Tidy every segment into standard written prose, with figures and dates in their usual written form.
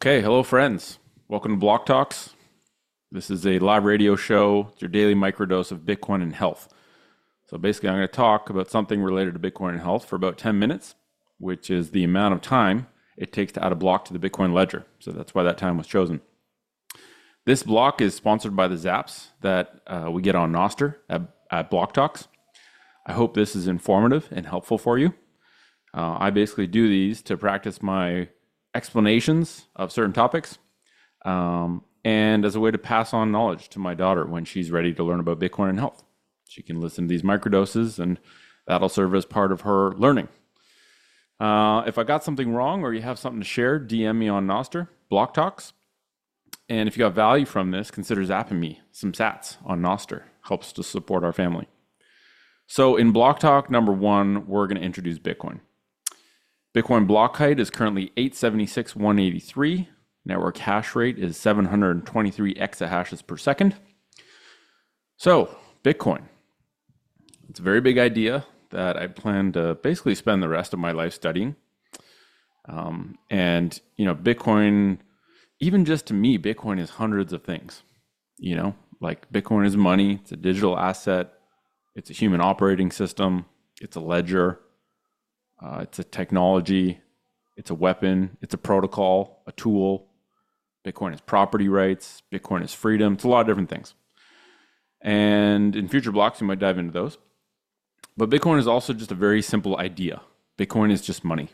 Okay, hello friends. Welcome to Block Talks. This is a live radio show. It's your daily microdose of Bitcoin and health. So basically, I'm going to talk about something related to Bitcoin and health for about 10 minutes, which is the amount of time it takes to add a block to the Bitcoin ledger. So that's why that time was chosen. This block is sponsored by the Zaps that we get on Nostr at Block Talks. I hope this is informative and helpful for you. I basically do these to practice my explanations of certain topics, and as a way to pass on knowledge to my daughter when she's ready to learn about Bitcoin and health. She can listen to these microdoses, and that'll serve as part of her learning. If I got something wrong or you have something to share, DM me on Nostr, Block Talks. And if you got value from this, consider zapping me some sats on Nostr. Helps to support our family. So in Block Talk number 1, we're going to introduce Bitcoin. Bitcoin block height is currently 876,183. Network hash rate is 723 exahashes per second. So, Bitcoin. It's a very big idea that I plan to basically spend the rest of my life studying. Bitcoin, even just to me, Bitcoin is hundreds of things. Like Bitcoin is money, it's a digital asset, it's a human operating system, it's a ledger. It's a technology, it's a weapon, it's a protocol, a tool. Bitcoin is property rights, Bitcoin is freedom. It's a lot of different things. And in future blocks, we might dive into those. But Bitcoin is also just a very simple idea. Bitcoin is just money.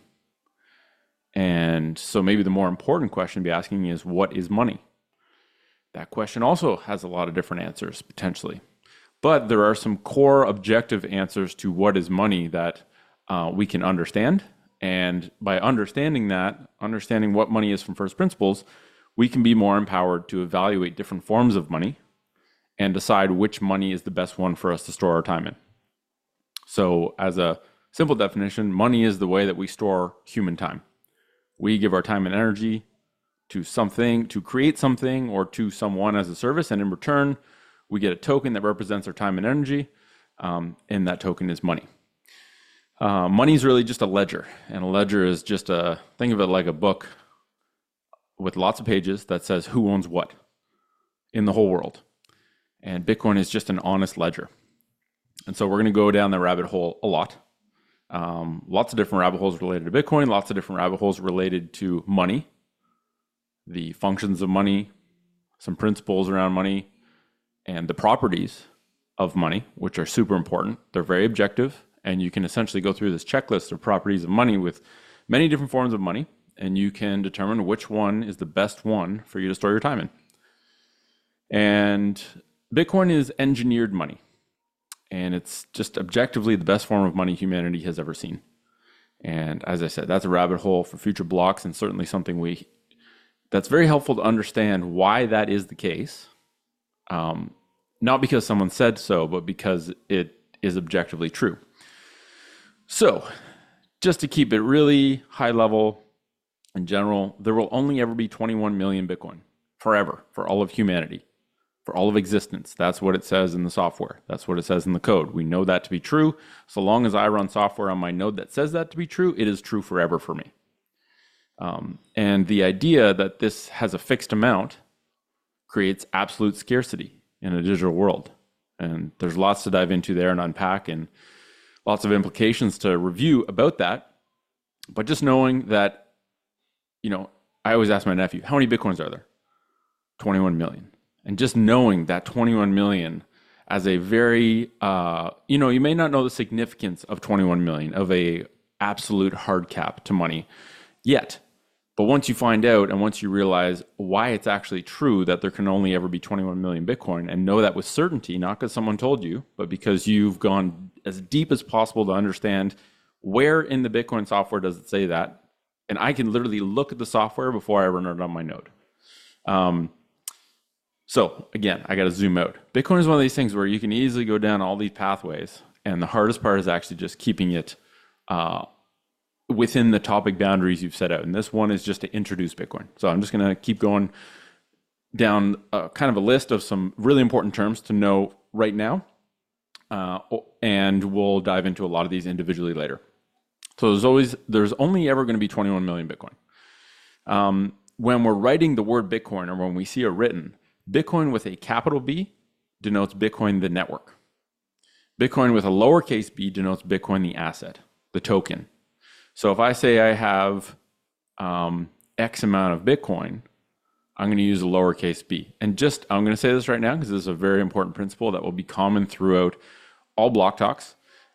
And so maybe the more important question to be asking is, what is money? That question also has a lot of different answers, potentially. But there are some core objective answers to what is money that we can understand. And by understanding what money is from first principles, we can be more empowered to evaluate different forms of money and decide which money is the best one for us to store our time in. So as a simple definition, money is the way that we store human time. We give our time and energy to something, to create something, or to someone as a service, and in return, we get a token that represents our time and energy, and that token is money. Money is really just a ledger, and a ledger is just think of it like a book with lots of pages that says who owns what in the whole world. And Bitcoin is just an honest ledger. And so we're going to go down that rabbit hole a lot. Lots of different rabbit holes related to Bitcoin, lots of different rabbit holes related to money, the functions of money, some principles around money, and the properties of money, which are super important. They're very objective. And you can essentially go through this checklist of properties of money with many different forms of money, and you can determine which one is the best one for you to store your time in. And Bitcoin is engineered money, and it's just objectively the best form of money humanity has ever seen. And as I said, that's a rabbit hole for future blocks, and certainly something that's very helpful to understand why that is the case. Not because someone said so, but because it is objectively true. So, just to keep it really high level in general, there will only ever be 21 million Bitcoin forever, for all of humanity, for all of existence. That's what it says in the software. That's what it says in the code. We know that to be true. So long as I run software on my node that says that to be true, it is true forever for me. And the idea that this has a fixed amount creates absolute scarcity in a digital world. And there's lots to dive into there and unpack, and lots of implications to review about that. But just knowing that, I always ask my nephew, how many Bitcoins are there? 21 million. And just knowing that 21 million as a very, you may not know the significance of 21 million, of a absolute hard cap to money yet. But once you find out, and once you realize why it's actually true that there can only ever be 21 million Bitcoin, and know that with certainty, not because someone told you, but because you've gone as deep as possible to understand where in the Bitcoin software does it say that. And I can literally look at the software before I run it on my node. So again, I got to zoom out. Bitcoin is one of these things where you can easily go down all these pathways. And the hardest part is actually just keeping it within the topic boundaries you've set out. And this one is just to introduce Bitcoin. So I'm just going to keep going down kind of a list of some really important terms to know right now. And we'll dive into a lot of these individually later. So there's only ever going to be 21 million Bitcoin. when we're writing the word Bitcoin or when we see it written, Bitcoin with a capital B denotes Bitcoin, the network. Bitcoin with a lowercase b denotes Bitcoin, the asset, the token. So if I say I have X amount of Bitcoin, I'm going to use a lowercase b. And I'm going to say this right now because this is a very important principle that will be common throughout all block talks.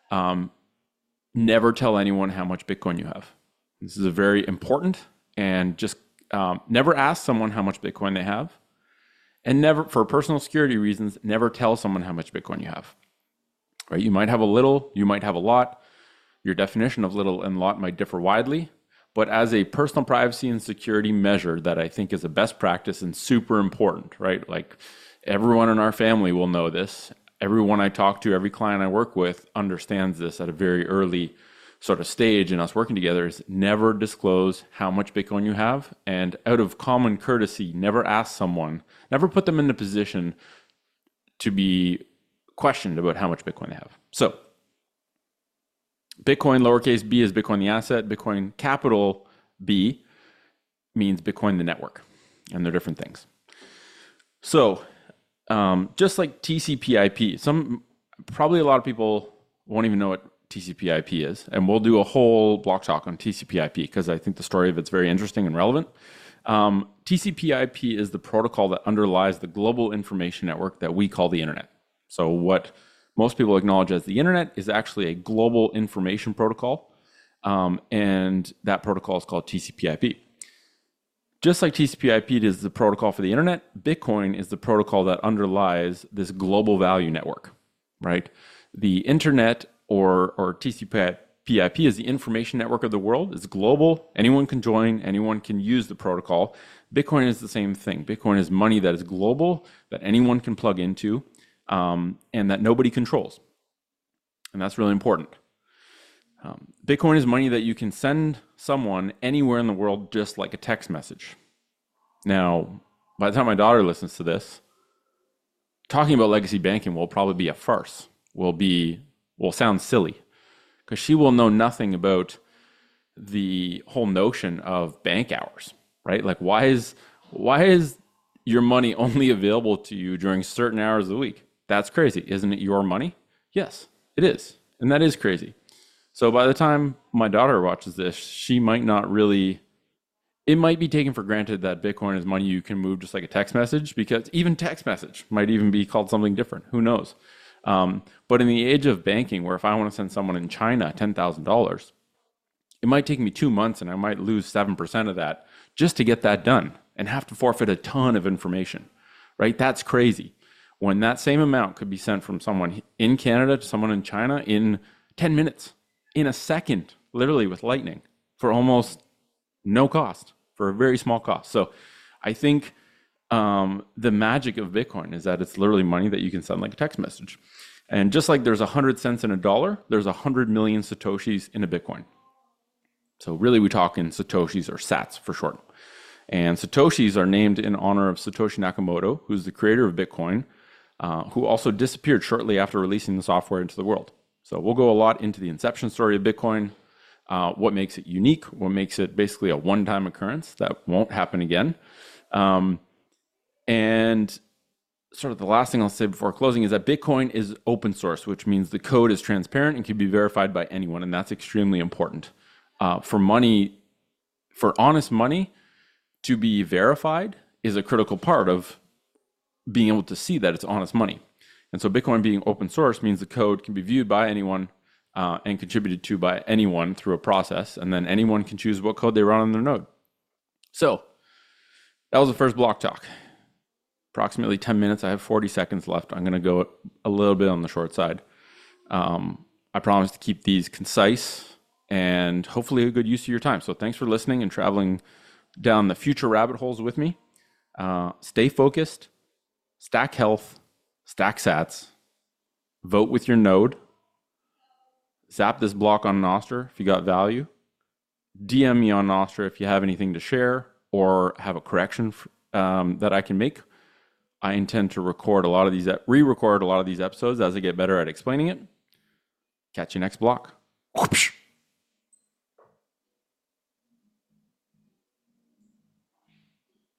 Never tell anyone how much Bitcoin you have. This is a very important, and just never ask someone how much Bitcoin they have. And never, for personal security reasons, never tell someone how much Bitcoin you have. Right? You might have a little, you might have a lot. Your definition of little and lot might differ widely. But as a personal privacy and security measure that I think is a best practice and super important, right? Like everyone in our family will know this. Everyone I talk to, every client I work with understands this at a very early sort of stage in us working together, is never disclose how much Bitcoin you have. And out of common courtesy, never ask someone, never put them in a position to be questioned about how much Bitcoin they have. So Bitcoin lowercase b is Bitcoin the asset. Bitcoin capital B means Bitcoin the network, and they're different things. So just like TCP/IP, probably a lot of people won't even know what TCP/IP is, and we'll do a whole block talk on TCP/IP because I think the story of it's very interesting and relevant. TCP/IP is the protocol that underlies the global information network that we call the internet. So what most people acknowledge as the internet is actually a global information protocol, and that protocol is called TCP/IP. Just like TCP/IP is the protocol for the internet, Bitcoin is the protocol that underlies this global value network, right? The internet or TCP/IP is the information network of the world. It's global. Anyone can join. Anyone can use the protocol. Bitcoin is the same thing. Bitcoin is money that is global, that anyone can plug into, and that nobody controls. And that's really important. Bitcoin is money that you can send someone anywhere in the world, just like a text message. Now, by the time my daughter listens to this, talking about legacy banking will probably be a farce, will sound silly, because she will know nothing about the whole notion of bank hours, right? Like, why is your money only available to you during certain hours of the week? That's crazy. Isn't it your money? Yes, it is. And that is crazy. So by the time my daughter watches this, she might not really, it might be taken for granted that Bitcoin is money you can move just like a text message, because even text message might even be called something different. Who knows? But in the age of banking, where if I want to send someone in China $10,000, it might take me 2 months and I might lose 7% of that just to get that done and have to forfeit a ton of information, right? That's crazy. When that same amount could be sent from someone in Canada to someone in China in 10 minutes, in a second, literally with lightning, for almost no cost, for a very small cost. So I think the magic of Bitcoin is that it's literally money that you can send like a text message. And just like there's 100 cents in a dollar, there's 100 million Satoshis in a Bitcoin. So really we talk in Satoshis, or sats for short. And Satoshis are named in honor of Satoshi Nakamoto, who's the creator of Bitcoin, who also disappeared shortly after releasing the software into the world. So we'll go a lot into the inception story of Bitcoin, what makes it unique, what makes it basically a one-time occurrence that won't happen again. And sort of the last thing I'll say before closing is that Bitcoin is open source, which means the code is transparent and can be verified by anyone. And that's extremely important. For honest money to be verified is a critical part of being able to see that it's honest money. And so Bitcoin being open source means the code can be viewed by anyone and contributed to by anyone through a process, and then anyone can choose what code they run on their node. So that was the first block talk. Approximately 10 minutes. I have 40 seconds left. I'm going to go a little bit on the short side. I promise to keep these concise and hopefully a good use of your time. So thanks for listening and traveling down the future rabbit holes with me. Stay focused, stack health, stack sats, vote with your node, zap this block on Nostr if you got value, DM me on Nostr if you have anything to share or have a correction that I can make. I intend to re-record a lot of these episodes as I get better at explaining it. Catch you next block. Whoopsh.